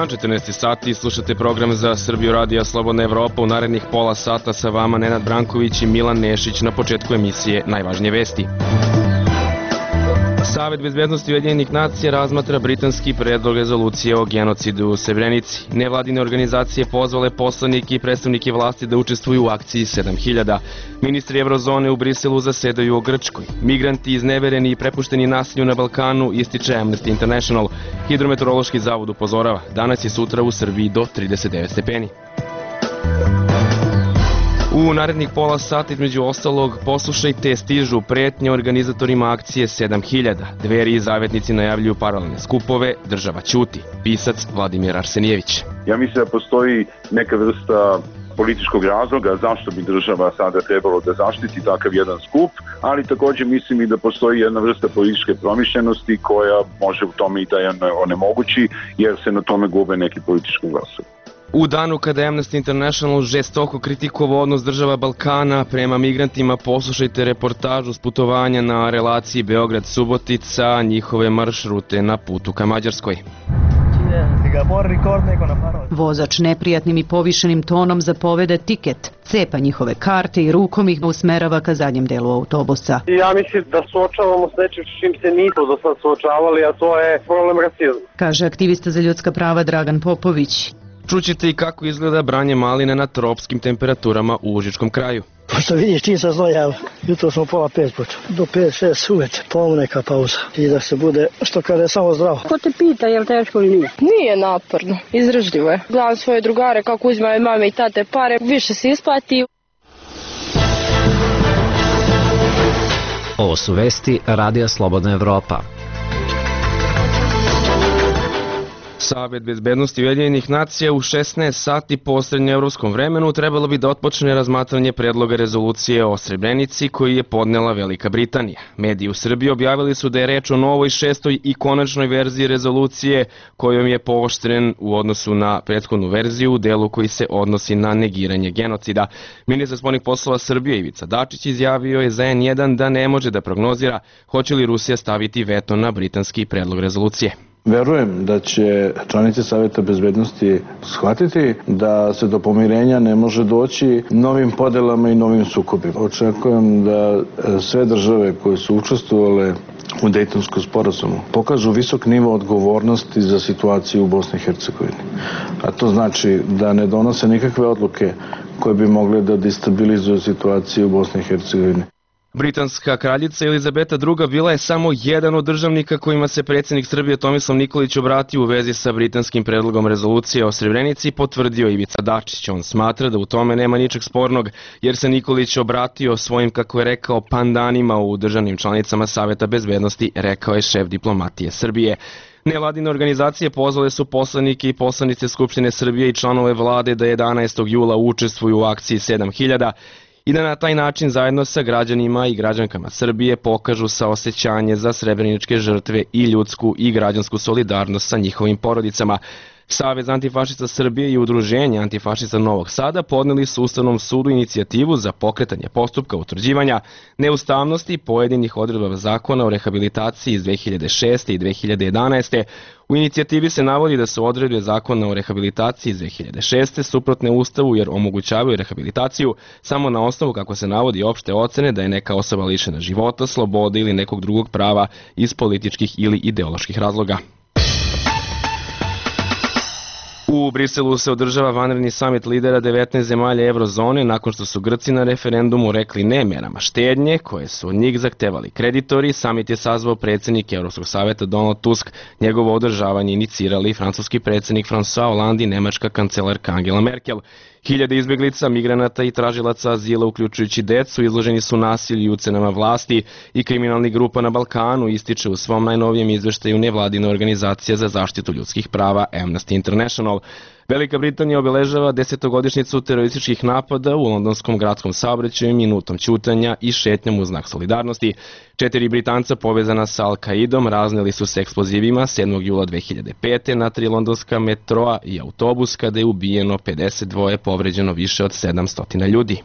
14 sati, slušate program za Srbiju radija Slobodna Evropa. U narednih pola sata sa vama Nenad Branković i Milan Nešić. Na početku emisije najvažnije vesti. Savet bezbednosti Ujedinjenih nacija razmatra britanski predlog rezolucije o genocidu u Srebrenici. Nevladine organizacije pozvale poslanike i predstavnike vlasti da učestvuju u akciji 7000. Ministri Evrozone u Briselu zasedaju o Grčkoj. Migranti iznevereni i prepušteni nasilju na Balkanu, ističe Amnesty International. Hidrometeorološki zavod upozorava, danas i sutra u Srbiji do 39 stepeni. U narednih pola sata između ostalog poslušajte, stižu pretnje organizatorima akcije 7000. Dveri i zavetnici najavljuju paralelne skupove, država ćuti. Pisac Vladimir Arsenijević. Ja mislim da postoji neka vrsta političkog razloga zašto bi država sada trebalo da zaštiti takav jedan skup, ali također mislim i da postoji jedna vrsta političke promišljenosti koja može u tome i da je onemogući, jer se na tome gube neki politički glasovi. U danu kada je Amnesty International žestoko kritikovao odnos država Balkana prema migrantima, poslušajte reportažu s putovanja na relaciji Beograd-Subotica, njihove maršrute na putu ka Mađarskoj. Vozač neprijatnim i povišenim tonom zapovede tiket, cepa njihove karte i rukom ih usmerava ka zadnjem delu autobusa. Ja mislim da suočavamo s nečim s čim se nismo do sad suočavali, a to je problem rasizma, kaže aktivista za ljudska prava Dragan Popović. Čućete i kako izgleda branje maline na tropskim temperaturama u Užičkom kraju. Pošto vidiš čim sam znojao, jutro smo 4:30 počeo, do 5-6 uveče, polno neka pauza i da se bude, što kaže, samo zdravo. Ko te pita je li teško ili nije? Nije naporno, izdržljivo je. Gledam svoje drugare kako uzimaju mame i tate pare, više se isplati. Ovo su vesti Radija Slobodna Evropa. Savet bezbednosti Ujedinjenih nacija u 16 sati po srednjoevropskom vremenu trebalo bi da otpočne razmatranje predloga rezolucije o Srebrenici koji je podnela Velika Britanija. Mediji u Srbiji objavili su da je reč o novoj 6. i konačnoj verziji rezolucije kojom je pooštren u odnosu na prethodnu verziju u delu koji se odnosi na negiranje genocida. Ministar spoljnih poslova Srbije Ivica Dačić izjavio je za N1 da ne može da prognozira hoće li Rusija staviti veto na britanski predlog rezolucije. Verujem da će članice Saveta bezbednosti shvatiti da se do pomirenja ne može doći novim podelama i novim sukobima. Očekujem da sve države koje su učestvovale u Dejtonskom sporazumu pokažu visok nivo odgovornosti za situaciju u Bosni i Hercegovini. A to znači da ne donose nikakve odluke koje bi mogle da destabilizuju situaciju u Bosni i Hercegovini. Britanska kraljica Elizabeta II bila je samo jedan od državnika kojima se predsjednik Srbije Tomislav Nikolić obratio u vezi sa britanskim predlogom rezolucije o Srebrenici, potvrdio Ivica Dačić. On smatra da u tome nema ničeg spornog, jer se Nikolić obratio svojim, kako je rekao, pandanima u državnim članicama Saveta bezbednosti, rekao je šef diplomatije Srbije. Nevladine organizacije pozvale su poslanike i poslanice Skupštine Srbije i članove vlade da 11. jula učestvuju u akciji 7000 i da na taj način zajedno sa građanima i građankama Srbije pokažu saosećanje za srebreničke žrtve i ljudsku i građansku solidarnost sa njihovim porodicama. Savez antifašista Srbije i Udruženje antifašista Novog Sada podneli su Ustavnom sudu inicijativu za pokretanje postupka utvrđivanja neustavnosti pojedinih odredaba zakona o rehabilitaciji iz 2006. i 2011. U inicijativi se navodi da su odredbe zakona o rehabilitaciji iz 2006. suprotne Ustavu jer omogućavaju rehabilitaciju samo na osnovu, kako se navodi, opšte ocene da je neka osoba lišena života, slobode ili nekog drugog prava iz političkih ili ideoloških razloga. U Briselu se održava vanredni samit lidera 19 zemalja Evrozone nakon što su Grci na referendumu rekli ne merama štednje koje su od njih zahtevali kreditori. Samit je sazvao predsjednik Evropskog saveta Donald Tusk, njegovo održavanje inicirali francuski predsjednik François Hollande i nemačka kancelarka Angela Merkel. Hiljade izbjeglica, migranata i tražilaca azila, uključujući decu, izloženi su nasilju i ucenama vlasti i kriminalnih grupa na Balkanu, ističe u svom najnovijem izveštaju nevladina organizacija za zaštitu ljudskih prava Amnesty International. Velika Britanija obeležava 10-godišnjicu terorističkih napada u londonskom gradskom saobraćaju minutom ćutanja i šetnjom u znak solidarnosti. 4 Britanca povezana sa Al-Kaidom razneli su se eksplozivima 7. jula 2005. na 3 londonska metroa i autobus kada je ubijeno 52, povređeno više od 700 ljudi.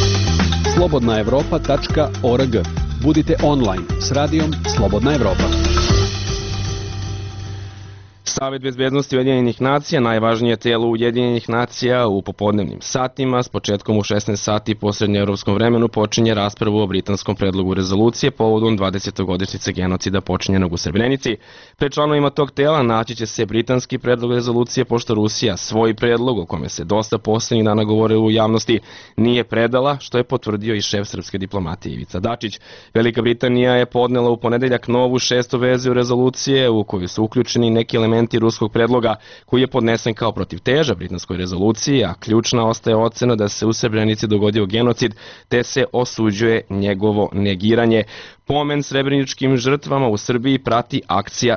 slobodnaevropa.org. Budite online s radijom Slobodna Evropa. Savet bezbednosti Ujedinjenih nacija, najvažnije telo Ujedinjenih nacija, u popodnevnim satima, s početkom u 16 sati po srednjoevropskom vremenu, počinje raspravu o britanskom predlogu rezolucije povodom 20. godišnjice genocida počinjenog u Srebrenici. Pred članovima tog tela naći će se britanski predlog rezolucije, pošto Rusija svoj predlog, o kome se dosta poslednjih dana govore u javnosti, nije predala, što je potvrdio i šef srpske diplomatije Ivica Dačić. Velika Britanija je podnela u ponedeljak novu 6. verziju rezolucije u koju su uključeni neki elementi ruskog predloga koji je podnesen kao protivteža britanskoj rezoluciji, a ključna ostaje ocena da se u Srebrenici dogodio genocid, te se osuđuje njegovo negiranje. Pomen srebreničkim žrtvama u Srbiji prati akcija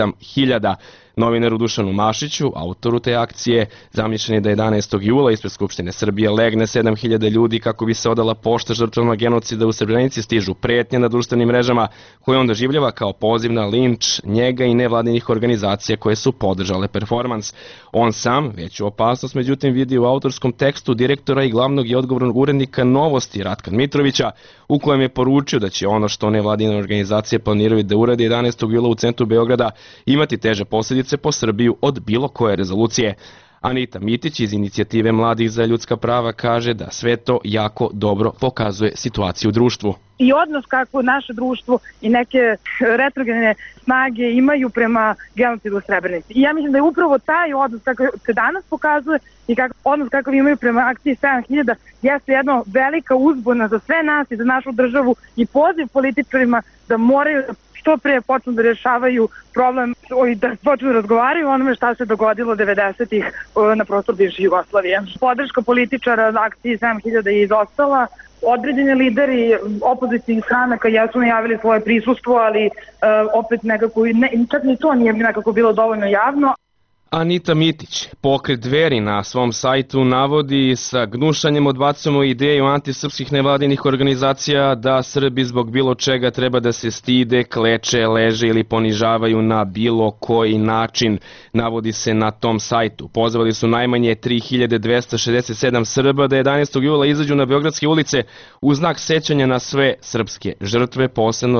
7000. Novinaru Dušanu Mašiću, autoru te akcije, zamišljen je da 11. jula ispred Skupštine Srbije legne 7000 ljudi kako bi se odala pošta žrtvama genocida u Srebrenici, stižu pretnje na društvenim mrežama koje on doživljava kao poziv na linč njega i nevladinih organizacija koje su podržale performans. On sam veću opasnost međutim vidi u autorskom tekstu direktora i glavnog i odgovornog urednika Novosti Ratka Dmitrovića, u kojem je poručio da će ono što nevladine organizacije planiraju da urade 11. jula u centru Beograda imati teže posljedice po Srbiju od bilo koje rezolucije. Anita Mitić iz inicijative Mladih za ljudska prava kaže da sve to jako dobro pokazuje situaciju u društvu. I odnos kako naše društvo i neke retrogene snage imaju prema genocidu u Srebrenici. I ja mislim da je upravo taj odnos kako se danas pokazuje i odnos kakav imaju prema akciji 7000 jeste jedna velika uzbuna za sve nas i za našu državu i poziv političarima da moraju što pre počnu da rješavaju problem i da počnu da razgovaraju o onome šta se dogodilo 90-ih na prostoru bivše Jugoslavije. Podrška političara akciji 7000 je izostala. Određeni lideri opozicijnih stranaka jesu najavili svoje prisustvo, ali opet nekako, čak ni to nije nekako bilo dovoljno javno. Anita Mitić, pokret Dveri, na svom sajtu navodi: sa gnušanjem odbacujemo ideju antisrpskih nevladinih organizacija da Srbi zbog bilo čega treba da se stide, kleče, leže ili ponižavaju na bilo koji način, navodi se na tom sajtu. Pozvali su najmanje 3267 Srba da 11. jula izađu na beogradske ulice u znak sećanja na sve srpske žrtve, posebno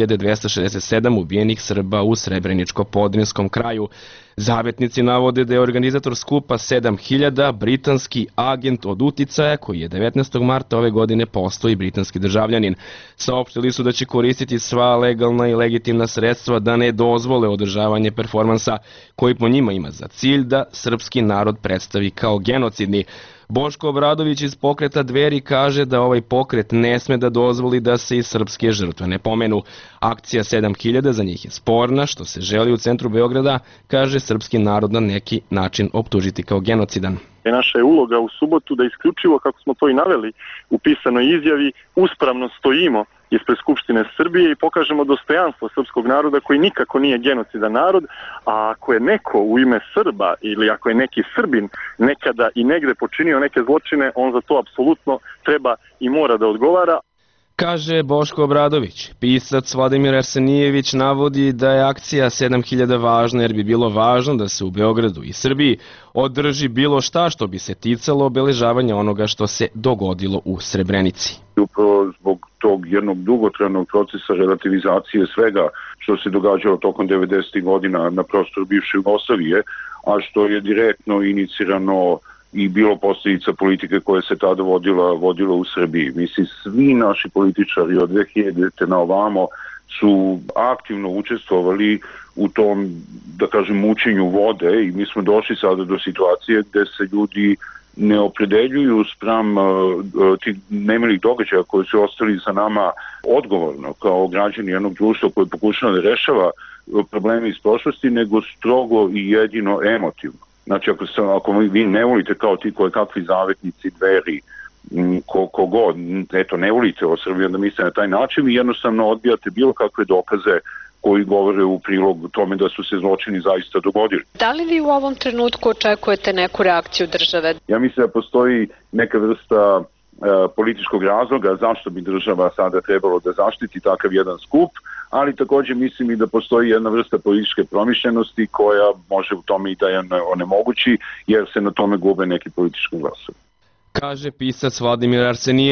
3267 ubijenih Srba u Srebreničko-Podrinjskom kraju. Zavetnici navode da je organizator skupa 7000 britanski agent od uticaja koji je 19. marta ove godine postao i britanski državljanin. Saopštili su da će koristiti sva legalna i legitimna sredstva da ne dozvole održavanje performansa koji po njima ima za cilj da srpski narod predstavi kao genocidni. Boško Obradović iz pokreta Dveri kaže da ovaj pokret ne sme da dozvoli da se i srpske žrtve ne pomenu. Akcija 7000 za njih je sporna, što se želi u centru Beograda, kaže srpski narod na neki način optužiti kao genocidan. Naša je uloga u subotu da isključivo, kako smo to i naveli u pisanoj izjavi, uspravno stojimo ispred Skupštine Srbije i pokažemo dostojanstvo srpskog naroda koji nikako nije genocidan narod, a ako je neko u ime Srba ili ako je neki Srbin nekada i negde počinio neke zločine, on za to apsolutno treba i mora da odgovara. Kaže Boško Obradović. Pisac Vladimir Arsenijević navodi da je akcija 7000 važna jer bi bilo važno da se u Beogradu i Srbiji održi bilo šta što bi se ticalo obeležavanja onoga što se dogodilo u Srebrenici. Upravo zbog tog jednog dugotrajnog procesa relativizacije svega što se događalo tokom 90. godina na prostoru bivše Jugoslavije, a što je direktno inicirano i bilo posljedica politike koja se tada vodila u Srbiji. Mislim, svi naši političari od 2000. na ovamo su aktivno učestvovali u tom, da kažem, mučenju vode i mi smo došli sada do situacije gde se ljudi ne opredeljuju spram tih nemilih događaja koji su ostali za nama odgovorno kao građani jednog društva koji pokušava da rešava probleme iz prošlosti, nego strogo i jedino emotivno. Znači, ako vi ne volite kao ti kakvi zavetnici Dveri, kogod, eto, ne volite o Srbiji, onda mislite na taj način i jednostavno odbijate bilo kakve dokaze koji govore u prilog tome da su se zločini zaista dogodili. Da li vi u ovom trenutku očekujete neku reakciju države? Ja mislim da postoji neka vrsta političkog razloga zašto bi država sada trebalo da zaštiti takav jedan skup, ali također mislim i da postoji jedna vrsta političke promišljenosti koja može u tome i da je onemogući, jer se na tome gube neki politički glasovi. Kaže pisac Vladimir Arsenijević.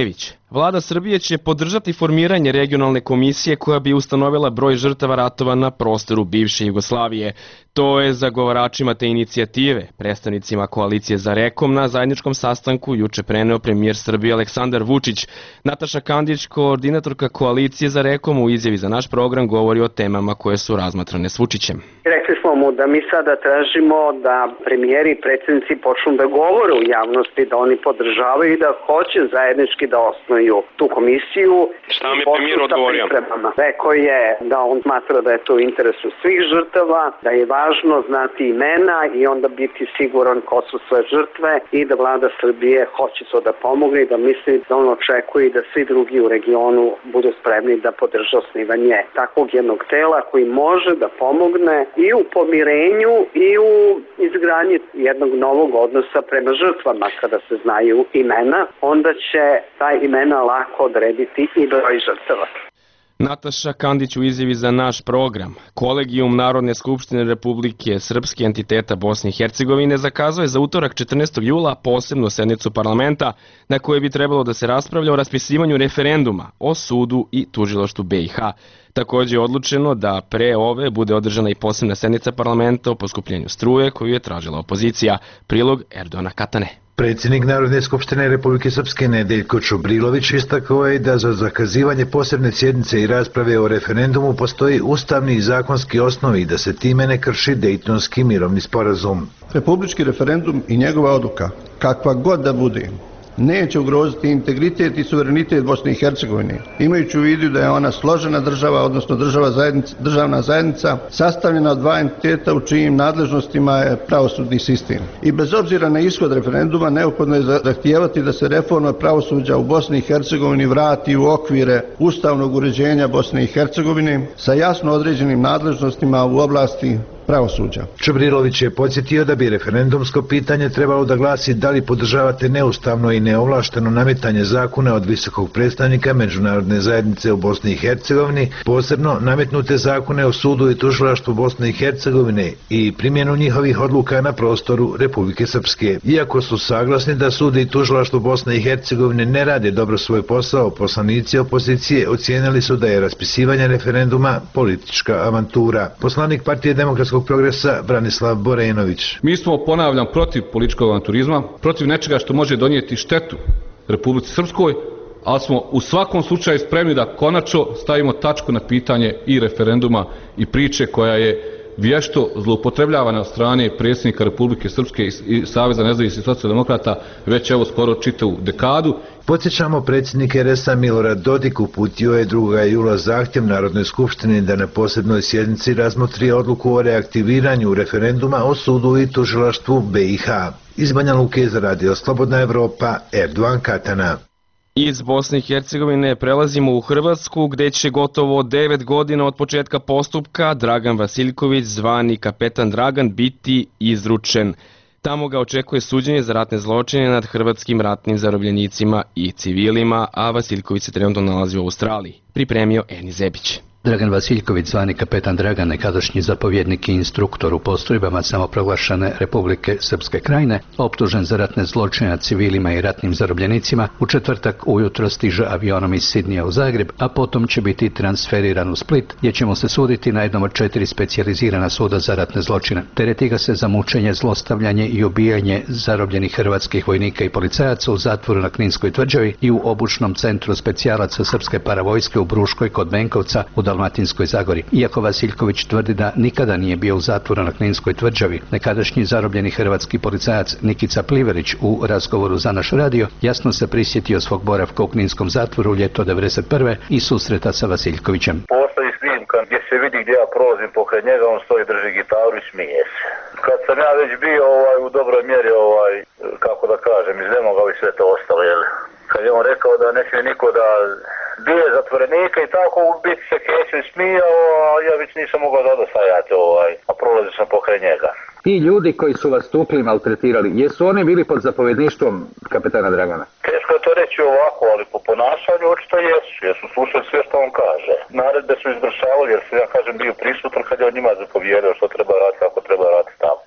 Vlada Srbije će podržati formiranje regionalne komisije koja bi ustanovila broj žrtava ratova na prostoru bivše Jugoslavije. To je zagovaračima te inicijative, predstavnicima koalicije za Rekom, na zajedničkom sastanku juče preneo premijer Srbije Aleksandar Vučić. Nataša Kandić, koordinatorka koalicije za Rekom, u izjavi za naš program govori o temama koje su razmatrane s Vučićem. Rekli smo mu da mi sada tražimo da premijeri i predsjednici počnu da govore u javnosti, da oni podržavaju i da hoće zajednički da osnuju tu komisiju. Šta mi je premijer odgovorio? Rekao je da on smatra da je to u interesu svih žrtava, da je važno znati imena i onda biti siguran ko su sve žrtve i da vlada Srbije hoće to da pomogne i da misli da on očekuje i da svi drugi u regionu budu spremni da podrže osnivanje takvog jednog tela koji može da pomogne i u pomirenju i u izgradnji jednog novog odnosa prema žrtvama. Kada se znaju imena, onda će ta imena lako odrediti i broj žrtava. Nataša Kandić u izjavi za naš program. Kolegijum Narodne skupštine Republike Srpske entiteta Bosne i Hercegovine zakazao je za utorak 14. jula posebnu sednicu parlamenta na kojoj bi trebalo da se raspravlja o raspisivanju referenduma o sudu i tužilaštvu BiH. Također je odlučeno da pre ove bude održana i posebna sednica parlamenta o poskupljenju struje koju je tražila opozicija. Prilog Erdona Katane. Predsjednik Narodne skupštine Republike Srpske Nedeljko Čubrilović istakao je da za zakazivanje posebne sjednice i rasprave o referendumu postoji ustavni i zakonski osnovi i da se time ne krši Dejtonski mirovni sporazum. Republički referendum i njegova odluka, kakva god da bude, neće ugroziti integritet i suverenitet Bosne i Hercegovine, imajući u vidu da je ona složena država, odnosno državna zajednica, sastavljena od dva entiteta u čijim nadležnostima je pravosudni sistem. I bez obzira na ishod referenduma, neophodno je zahtijevati da se reforma pravosuđa u Bosni i Hercegovini vrati u okvire ustavnog uređenja Bosne i Hercegovine sa jasno određenim nadležnostima u oblasti pravosuđa. Čubrilović je podsjetio da bi referendumsko pitanje trebalo da glasi da li podržavate neustavno i neovlašteno nametanje zakona od visokog predstavnika međunarodne zajednice u Bosni i Hercegovini, posebno nametnute zakone o sudu i tužilaštvu Bosne i Hercegovine i primjenu njihovih odluka na prostoru Republike Srpske. Iako su saglasni da sud i tužilaštvo Bosne i Hercegovine ne rade dobro svoj posao, poslanici opozicije ocijenili su da je raspisivanje referenduma politička avantura. Poslanik Partije demokratskog progresa Branislav Borenović. Mi smo, ponavljam, protiv političkog avanturizma, protiv nečega što može donijeti štetu Republici Srpskoj, ali smo u svakom slučaju spremni da konačno stavimo tačku na pitanje i referenduma i priče koja je vješto zloupotrebljavana od strane predsjednika Republike Srpske i Saveza nezavisnih socijaldemokrata već evo skoro čitavu dekadu. Podsjećamo, predsjednik RS-a Milorad Dodik uputio je 2. jula zahtjev Narodnoj skupštini da na posebnoj sjednici razmotri odluku o reaktiviranju referenduma o sudu i tužilaštvu BiH. Iz Banja Luke za Radio Slobodna Evropa, Erdogan Katana. Iz Bosne i Hercegovine prelazimo u Hrvatsku, gdje će gotovo 9 godina od početka postupka Dragan Vasiljković, zvani Kapetan Dragan, biti izručen. Tamo ga očekuje suđenje za ratne zločine nad hrvatskim ratnim zarobljenicima i civilima, a Vasiljković se trenutno nalazi u Australiji. Pripremio Eni Zebić. Dragan Vasiljković, zvani Kapetan Dragan, nekadašnji zapovjednik i instruktor u postrojbama samoproglašene Republike Srpske Krajine, optužen za ratne zločine nad civilima i ratnim zarobljenicima, u četvrtak ujutro stiže avionom iz Sidnija u Zagreb, a potom će biti transferiran u Split, gdje će mu se suditi na jednom od 4 specijalizirana suda za ratne zločine. Tereti ga se za mučenje, zlostavljanje i ubijanje zarobljenih hrvatskih vojnika i policajaca u zatvoru na Kninskoj tvrđavi i u obučnom centru specijalaca Srpske paravojske u Bruškoj kod Benkovca u Dalmatinskoj Zagori. Iako Vasiljković tvrdi da nikada nije bio u zatvoru na Kninskoj tvrđavi, nekadašnji zarobljeni hrvatski policajac Nikica Pliverić u razgovoru za naš radio jasno se prisjetio svog boravka u Kninskom zatvoru u ljeto 1991. i susreta sa Vasiljkovićem. Postoji snimka gdje se vidi gdje ja prolazim pokraj njega, on stoji, drži gitaru i smije se. Kad sam ja već bio u dobroj mjeri, kako da kažem, iznemoga i sve to ostalo, jel? Kad je on rekao da ne smije niko da bije zatvorenika i tako, u biti se kreće i smijao, a ja već nisam mogao da stajati, a prolazio sam pokraj njega. Ti ljudi koji su vas tukli, maltretirali, jesu oni bili pod zapovjedništvom kapetana Dragana? Teško je to reći ovako, ali po ponašanju očito jesu, jer su slušali sve što on kaže. Naredbe su izvršavali, jer sam, ja kažem, bio prisutan kad je on njima zapovjedao što treba raditi, kako treba raditi, tako.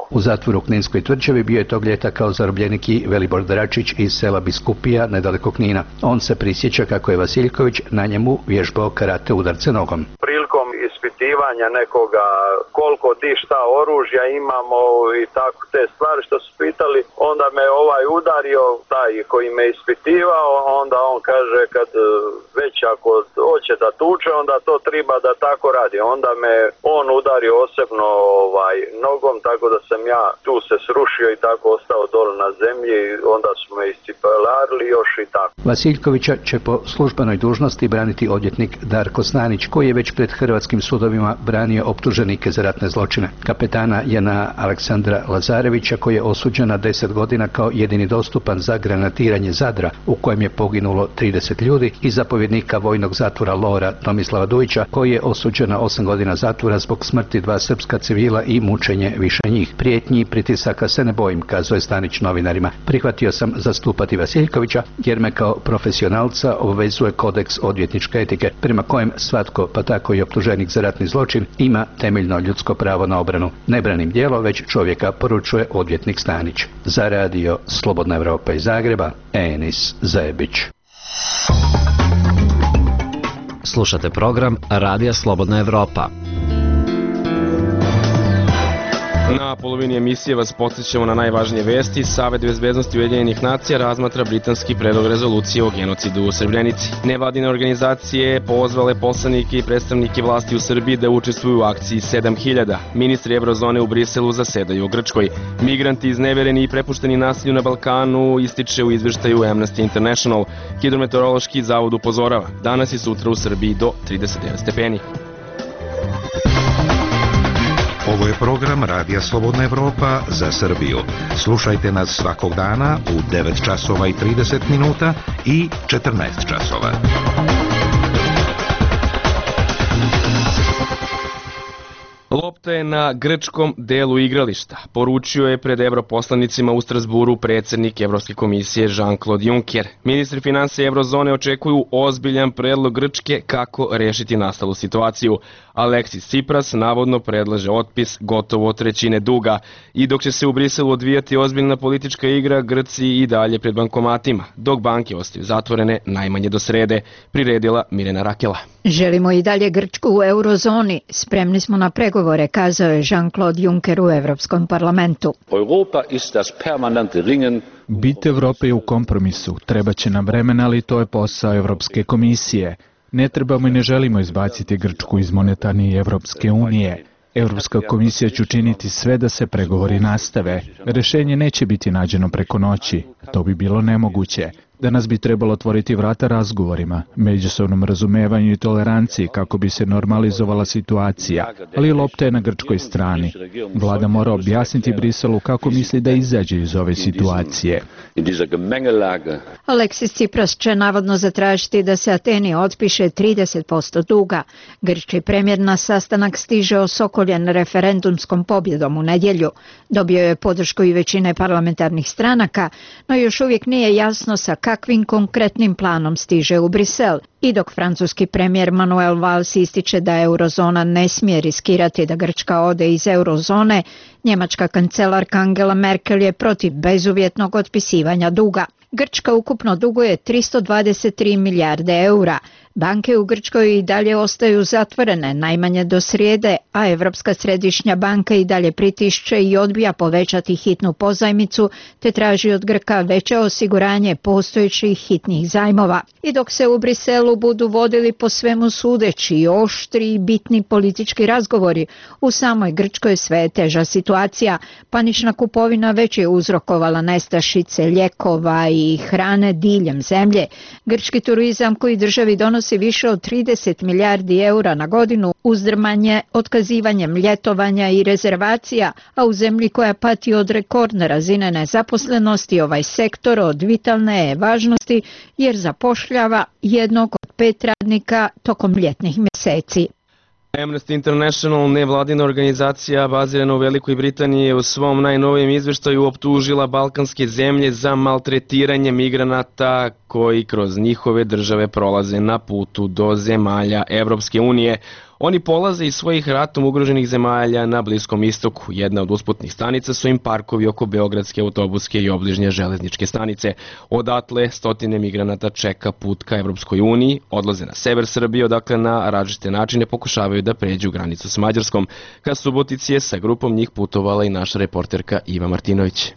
U zatvoru u Kninskoj tvrđavi bio je tog ljeta kao zarobljenik i Velibor Dračić iz sela Biskupija nedaleko Knina. On se prisjeća kako je Vasiljković na njemu vježbao karate udarce nogom. Prilikom ispitivanja nekoga koliko di šta oružja imamo i tako te stvari što su pitali, onda me udario taj koji me ispitivao, onda on kaže kad već ako hoće da tuče, onda to treba da tako radi. Onda me on udario osebno nogom, tako da sam ja tu se srušio i tako ostao dole na zemlji i onda su me iscipelarili još i tako. Vasiljkovića će po službenoj dužnosti braniti odvjetnik Darko Snanić, koji je već pred hrvatskim sudovima branio optuženike za ratne zločine. Kapetana JNA Aleksandra Lazarevića, koji je osuđen na 10 godina kao jedini dostupan za granatiranje Zadra, u kojem je poginulo 30 ljudi, i zapovjednika vojnog zatvora Lora Tomislava Dujića, koji je osuđen na 8 godina zatvora zbog smrti 2 srpska civila i mučenje više njih. Prijetnji i pritisaka se ne bojim, kazao je Stanić novinarima. Prihvatio sam zastupati Vasiljkovića jer me kao profesionalca obvezuje kodeks odvjetničke etike, prema kojem svatko, pa tako i optuženik za ratni zločin, ima temeljno ljudsko pravo na obranu. Ne branim djelo, već čovjeka, poručuje odvjetnik Stanić. Za radio Slobodna Evropa iz Zagreba, Enis Zebić. Slušate program Radija Slobodna Evropa. Na polovini emisije vas podsjećamo na najvažnije vesti. Savet bezbednosti Ujedinjenih nacija razmatra britanski predlog rezolucije o genocidu u Srebrenici. Nevladine organizacije pozvale poslanike i predstavnike vlasti u Srbiji da učestvuju u akciji 7000. Ministri Eurozone u Briselu zasedaju u Grčkoj. Migranti iznevereni i prepušteni nasilju na Balkanu, ističe u izveštaju Amnesty International. Hidrometeorološki zavod upozorava. Danas i sutra u Srbiji do 39 stepeni. Ovo je program Radija Slobodna Evropa za Srbiju. Slušajte nas svakog dana u 9 časova i 30 minuta i 14 časova. Lopta je na grčkom delu igrališta, poručio je pred europoslanicima u Strasburu predsjednik Evropske komisije Jean-Claude Juncker. Ministri financija Eurozone očekuju ozbiljan predlog Grčke kako rešiti nastalu situaciju. Aleksis Tsipras navodno predlaže otpis gotovo trećine duga i dok će se u Briselu odvijati ozbiljna politička igra, Grci i dalje pred bankomatima, dok banke ostaju zatvorene najmanje do srede, priredila Mirena Rakela. Želimo i dalje Grčku u eurozoni, spremni smo na pregovore, kazao je Jean-Claude Juncker u Evropskom parlamentu. Bit Evrope je u kompromisu, treba će nam vremena, ali to je posao Evropske komisije. Ne trebamo i ne želimo izbaciti Grčku iz monetarne i Evropske unije. Evropska komisija će učiniti sve da se pregovori nastave. Rešenje neće biti nađeno preko noći. To bi bilo nemoguće. Danas bi trebalo otvoriti vrata razgovorima, međusobnom razumevanju i toleranciji kako bi se normalizovala situacija, ali lopta je na grčkoj strani. Vlada mora objasniti Briselu kako misli da izađe iz ove situacije. Aleksis Tsipras će navodno zatražiti da se Ateni otpiše 30% duga. Grčki premijer na sastanak stiže osokoljen referendumskom pobjedom u nedjelju. Dobio je podršku i većine parlamentarnih stranaka, no još uvijek nije jasno sa kakvim konkretnim planom stiže u Brisel. I dok francuski premijer Manuel Valls ističe da eurozona ne smije riskirati da Grčka ode iz eurozone, njemačka kancelarka Angela Merkel je protiv bezuvjetnog otpisivanja duga. Grčka ukupno duguje 323 milijarde eura. Banke u Grčkoj i dalje ostaju zatvorene najmanje do srijede, a Europska središnja banka i dalje pritišće i odbija povećati hitnu pozajmicu te traži od Grka veće osiguranje postojećih hitnih zajmova. I dok se u Briselu budu vodili po svemu sudeći oštri i bitni politički razgovori, u samoj Grčkoj sve je teža situacija. Panična kupovina već je uzrokovala nestašice lijekova i hrane diljem zemlje. Grčki turizam koji državi donosi više od 30 milijardi eura na godinu uzdrmanje otkazivanjem ljetovanja i rezervacija, a u zemlji koja pati od rekordne razine nezaposlenosti ovaj sektor od vitalne je važnosti jer zapošljava 1 od 5 radnika tokom ljetnih mjeseci. Amnesty International, nevladina organizacija bazirana u Velikoj Britaniji, je u svom najnovijem izveštaju optužila balkanske zemlje za maltretiranje migranata koji kroz njihove države prolaze na putu do zemalja Evropske unije. Oni polaze iz svojih ratom ugroženih zemalja na Bliskom istoku. Jedna od usputnih stanica su im parkovi oko Beogradske autobuske i obližnje železničke stanice. Odatle stotine migranata čeka put ka Evropskoj uniji, odlaze na sever Srbije, odakle na različite načine pokušavaju da pređu granicu s Mađarskom. Ka Subotici je sa grupom njih putovala i naša reporterka Iva Martinović.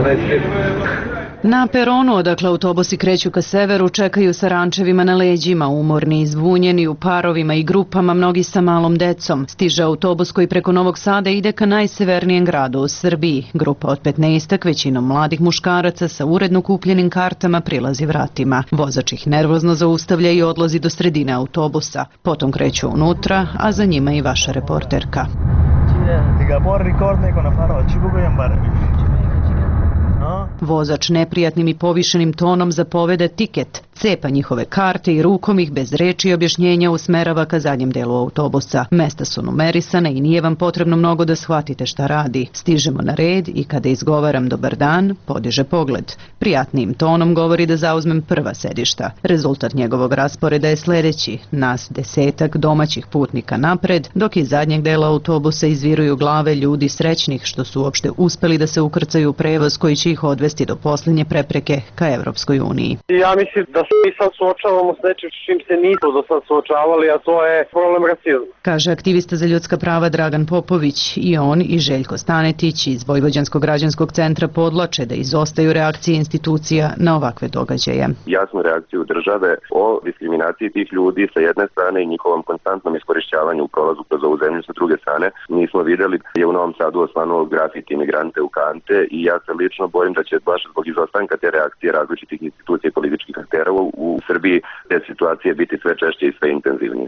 Na peronu, odakle autobusi kreću ka severu, čekaju sa rančevima na leđima, umorni i zbunjeni u parovima i grupama, mnogi sa malom decom. Stiže autobus koji preko Novog Sada ide ka najsevernijem gradu u Srbiji. Grupa od 15, većinom mladih muškaraca sa uredno kupljenim kartama, prilazi vratima. Vozač ih nervozno zaustavlja i odlazi do sredine autobusa. Potom kreću unutra, a za njima i vaša reporterka. Vozač neprijatnim i povišenim tonom zapoveda tiket, cepa njihove karte i rukom ih bez reči i objašnjenja usmerava ka zadnjem delu autobusa. Mesta su numerisana i nije vam potrebno mnogo da shvatite šta radi. Stižemo na red i kada izgovaram dobar dan, podiže pogled. Prijatnim tonom govori da zauzmem prva sedišta. Rezultat njegovog rasporeda je sledeći. Nas 10 domaćih putnika napred, dok iz zadnjeg dela autobusa izviruju glave ljudi srećnih što su uopšte uspeli da se ukrcaju u prevoz koji će ih odvesti do posljednje prepreke ka Evropskoj uniji. Ja mislim da se mi sad suočavamo s nečim s čim se nisu do sad suočavali, a to je problem rasizma. Kaže aktivista za ljudska prava Dragan Popović. I on i Željko Stanetić iz Vojvođanskog građanskog centra podlače da izostaju reakcije institucija na ovakve događaje. Jasnu reakciju države o diskriminaciji tih ljudi sa jedne strane i njihovom konstantnom iskorišćavanju u prolazu kroz ovu zemlju sa druge strane nismo vidjeli. Je u Novom Sadu osvanuo grafiti imigrante u kante i ja se lično bojim da će baš zbog izostanka te reakcije različitih institucija i političkih aktera u Srbiji te situacije biti sve češće i sve intenzivnije.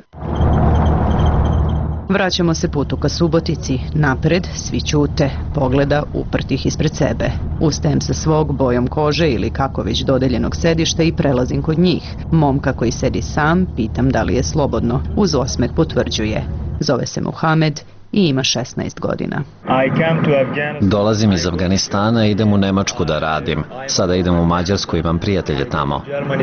Vraćamo se putu ka Subotici. Napred svi ćute, pogleda uprtih ispred sebe. Ustajem sa svog bojom kože ili kako već dodeljenog sedišta i prelazim kod njih. Momka koji sedi sam, pitam da li je slobodno. Uz osmeh potvrđuje. Zove se Muhamed i ima 16 godina. Dolazim iz Afganistana i idem u Nemačku da radim. Sada idem u Mađarsku, imam prijatelje tamo.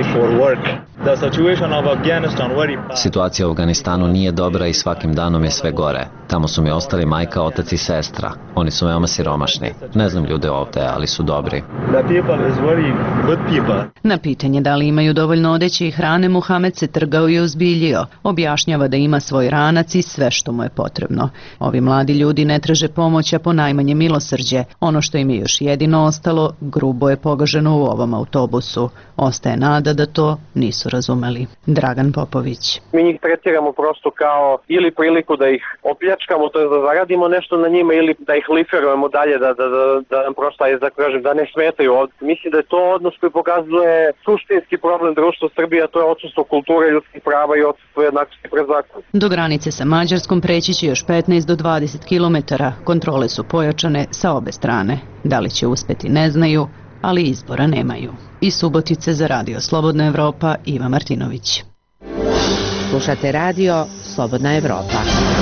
Situacija u Afganistanu nije dobra i svakim danom je sve gore. Tamo su mi ostali majka, otac i sestra. Oni su veoma siromašni. Ne znam ljude ovde, ali su dobri. Na pitanje da li imaju dovoljno odeće i hrane, Muhamed se trgao i ozbiljio. Objašnjava da ima svoj ranac i sve što mu je potrebno. Ovi mladi ljudi ne traže pomoć, a ponajmanje milosrđe. Ono što im je još jedino ostalo, grubo je pogaženo u ovom autobusu. Ostaje nada da to nisu razumeli. Dragan Popović. Mi njih tretiramo prosto kao ili priliku da ih opljačkamo, to je da zaradimo nešto na njima ili da ih liferujemo dalje, da nam prosto, da ne smetaju ovdje. Mislim da je to odnos koji pokazuje suštinski problem društva Srbije, a to je odsustvo kulture, ljudskih prava i odsustvo jednakosti pred zakonom. Do granice sa Mađarskom preći će još 15 do 20 km. Kontrole su pojačane sa obe strane. Da li će uspeti ne znaju, ali izbora nemaju. Iz Subotice za Radio Slobodna Evropa, Iva Martinović. Slušate Radio Slobodna Evropa.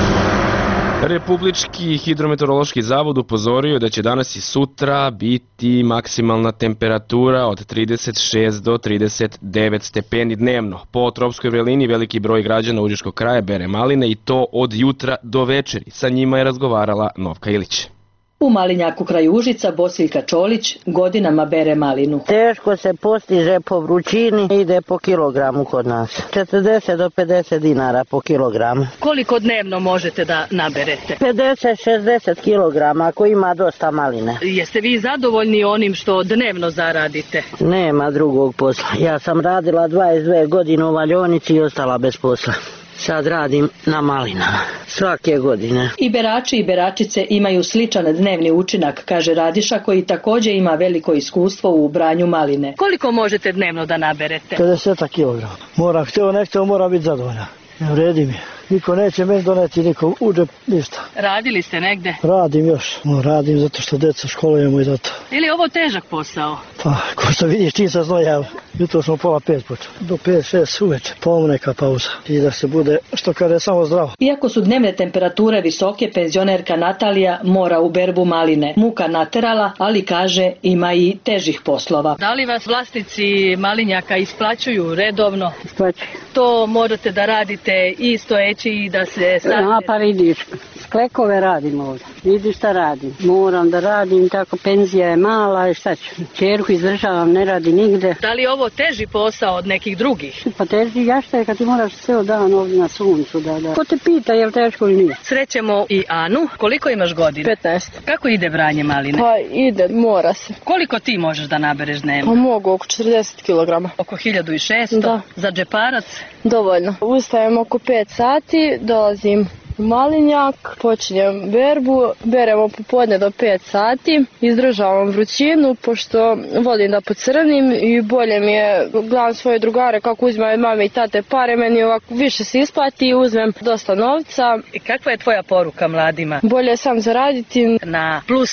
Republički hidrometeorološki zavod upozorio da će danas i sutra biti maksimalna temperatura od 36 do 39 stepeni dnevno. Po tropskoj vrelini veliki broj građana Užičkog kraja bere maline i to od jutra do večeri. Sa njima je razgovarala Novka Ilić. U Malinjaku kraj Užica Bosiljka Čolić godinama bere malinu. Teško se postiže po vrućini, ide po kilogramu kod nas. 40 do 50 dinara po kilogramu. Koliko dnevno možete da naberete? 50-60 kilograma ako ima dosta maline. Jeste vi zadovoljni onim što dnevno zaradite? Nema drugog posla. Ja sam radila 22 godine u valjionici i ostala bez posla. Sad radim na malinama, svake godine. I berači i beračice imaju sličan dnevni učinak, kaže Radiša, koji također ima veliko iskustvo u branju maline. Koliko možete dnevno da naberete? 50 kilograma. Moram, htio nekto, mora biti zadovoljan. Ne vredi mi. Niko neće meni doneti, niko uđe, ništa. Radili ste negde? Radim još. Radim zato što deca školujemo i zato. Ili je ovo težak posao? Pa, ko što vidiš, čim sam znojao, jutro smo 4:30 počeo. Do 5-6 uveče, neka pauza. I da se bude, što kaže, samo zdravo. Iako su dnevne temperature visoke, penzionerka Natalija mora u berbu maline. Muka naterala, ali kaže ima i težih poslova. Da li vas vlasnici malinjaka isplaćuju redovno? Isplaćuju. to možete da radite i stojeći i da se stavite? Pa vidiš, sklekove radim ovdje. Vidi šta radim. Moram da radim, tako penzija je mala i šta ću. Čerku izdržavam, ne radi nigde. Da li je ovo teži posao od nekih drugih? Pa teži jašta je kad ti moraš ceo dan ovdje na suncu. Da. Ko te pita je li teško ili nije? Srećemo i Anu. Koliko imaš godina? 15. Kako ide branje maline? Pa ide, mora se. Koliko ti možeš da nabereš dnevno? Pa mogu oko 40 kg. Oko 1600? Da. Za džeparac? Dovoljno. Ustajem oko 5 sati, dolazim u Malinjak, počinjem berbu, beremo popodne do 5 sati, izdržavam vrućinu pošto volim da pocrnim i bolje mi je, gledam svoje drugare kako uzimaju mame i tate pare, meni ovako više se isplati i uzmem dosta novca. I kakva je tvoja poruka mladima? Bolje sam zaraditi. Na plus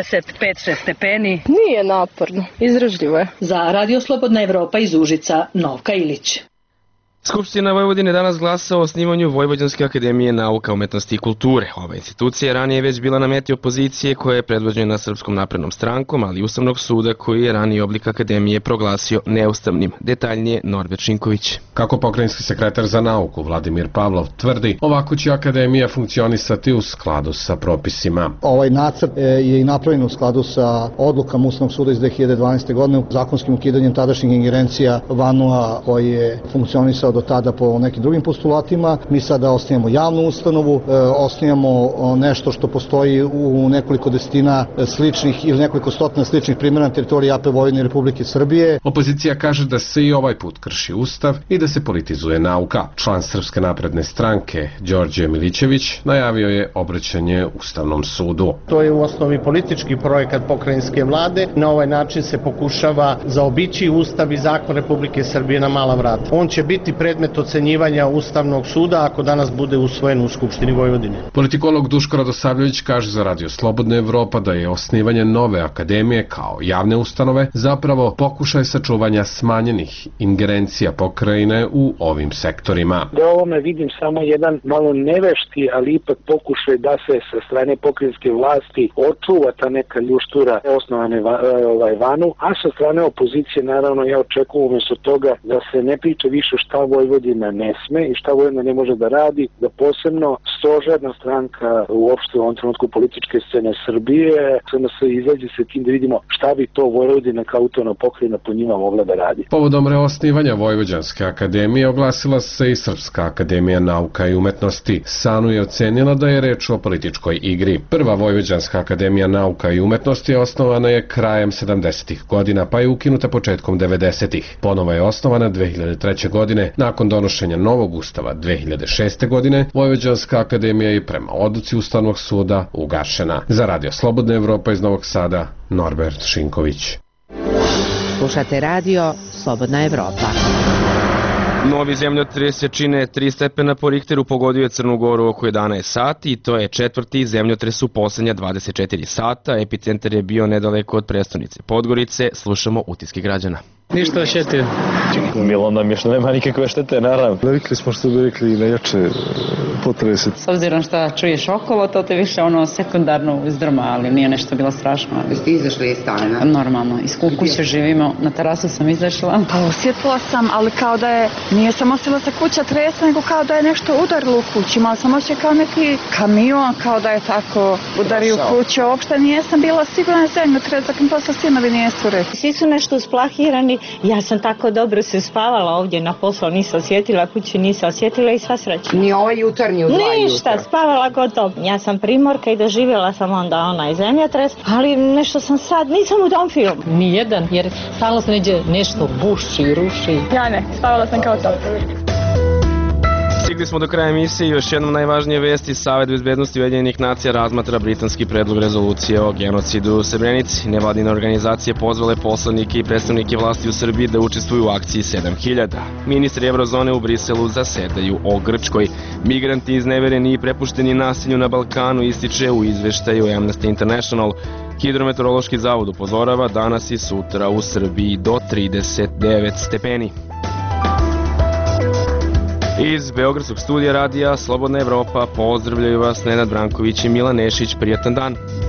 35-6 stepeni? Nije naporno, izdržljivo je. Za Radio Slobodna Evropa iz Užica, Novka Ilić. Skupština Vojvodine danas glasa o osnivanju Vojvođanske akademije nauka, umetnosti i kulture. Ova institucija je ranije već bila na meti opozicije koja je predvođena Srpskom naprednom strankom, ali i Ustavnog suda koji je raniji oblik akademije proglasio neustavnim. Detaljnije Norbert Šinković. Kako pokrajinski sekretar za nauku Vladimir Pavlov tvrdi, ovako će akademija funkcionisati u skladu sa propisima. Ovaj nacrt je i napravljen u skladu sa odlukama Ustavnog suda iz 2012. godine, zakonskim ukidanjem tadašnjih ingerencija VANU-a koji je funkcionisao do tada po nekim drugim postulatima. Mi sada osnijemo javnu ustanovu, osnijemo nešto što postoji u nekoliko desetina sličnih ili nekoliko stotina sličnih primjera na teritoriji AP Vojvodine i Republike Srbije. Opozicija kaže da se i ovaj put krši ustav i da se politizuje nauka. Član Srpske napredne stranke Đorđe Milićević najavio je obraćanje Ustavnom sudu. To je u osnovi politički projekat pokrajinske vlade. Na ovaj način se pokušava zaobići ustav i zakon Republike Srbije na mala vrata. On će biti predmet ocenjivanja Ustavnog suda ako danas bude usvojen u Skupštini Vojvodine. Politikolog Duško Radosavljević kaže za Radio Slobodna Evropa da je osnivanje nove akademije kao javne ustanove zapravo pokušaj sačuvanja smanjenih ingerencija pokrajine u ovim sektorima. Da ovome vidim samo jedan malo nevešti, ali ipak pokušaj da se sa strane pokrajinske vlasti očuva ta neka ljuštura osnovane VANU, a sa strane opozicije naravno ja očekujem umjesto toga da se ne priča više šta Vojvodina ne sme i šta Vojvodina ne može da radi, da posebno stožerna stranka uopšte u ovom trenutku političke scene Srbije samo se izađe sa tim da vidimo šta bi to Vojvodina kao autonomna pokrajina po njima mogla da radi. Povodom reosnivanja Vojvođanske akademije oglasila se i Srpska akademija nauka i umetnosti. SANU je ocenila da je reč o političkoj igri. Prva Vojvođanska akademija nauka i umetnosti osnovana je krajem 70-ih godina pa je ukinuta početkom 90-ih. Ponova je osnovana 2003. godine. Nakon donošenja novog ustava 2006. godine, Vojvođanska akademija je prema odluci Ustavnog suda ugašena. Za Radio Slobodna Evropa iz Novog Sada, Norbert Šinković. Slušate Radio Slobodna Evropa. Novi zemljotres jačine 3 stepena po Richteru pogodio je Crnu Goru oko 11 sati i to je četvrti zemljotres u poslednja 24 sata. Epicentar je bio nedaleko od prestonice Podgorice. Slušamo utiske građana. Ništa štete. Bilo nam je što nema nikakve štete, naravno. Navikli smo što bi rekli i na jače potrese. S obzirom što čuješ okolo, to te više sekundarno uzdrma, ali nije nešto bilo strašno. Jeste izašli iz stana? Normalno, iz kuće živimo, na terasu sam izašla. Pa osjetila sam, ali kao da je, nije sam osjetila se kuća tresa, nego kao da je nešto udarilo u kući. Imala sam osjećaj kao neki kamion, kao da je tako udario u kuću. Uopšte nijesam bila sigurna zemljotres, dakle posle sinovi nijesu rekli. Svi su nešto usplahirani. Ja sam tako dobro se spavala ovdje na poslu, nisam osjetila, kuću nisam osjetila i sva sreća. Ni ovaj jutarnji u 2 jutra? Ništa, spavala gotovo. Ja sam primorka i doživjela sam onda onaj zemljotres, ali nešto sam sad, nisam u tom filmu. Nijedan, jer stalno se neđe nešto buši, ruši. Ja ne, spavala sam kao to. Stigli smo do kraja emisije i još jednom najvažnije vesti. Savet bezbednosti Ujedinjenih nacija razmatra britanski predlog rezolucije o genocidu u Srebrenici. Nevladine organizacije pozvale poslanike i predstavnike vlasti u Srbiji da učestvuju u akciji 7000. Ministri Evrozone u Briselu zasedaju o Grčkoj. Migranti iznevereni i prepušteni nasilju na Balkanu, ističe u izveštaju Amnesty International. Hidrometeorološki zavod upozorava danas i sutra u Srbiji do 39 stepeni. Iz Beogradskog studija radija Slobodna Evropa pozdravljaju vas Nenad Branković i Milan Nešić. Prijatan dan!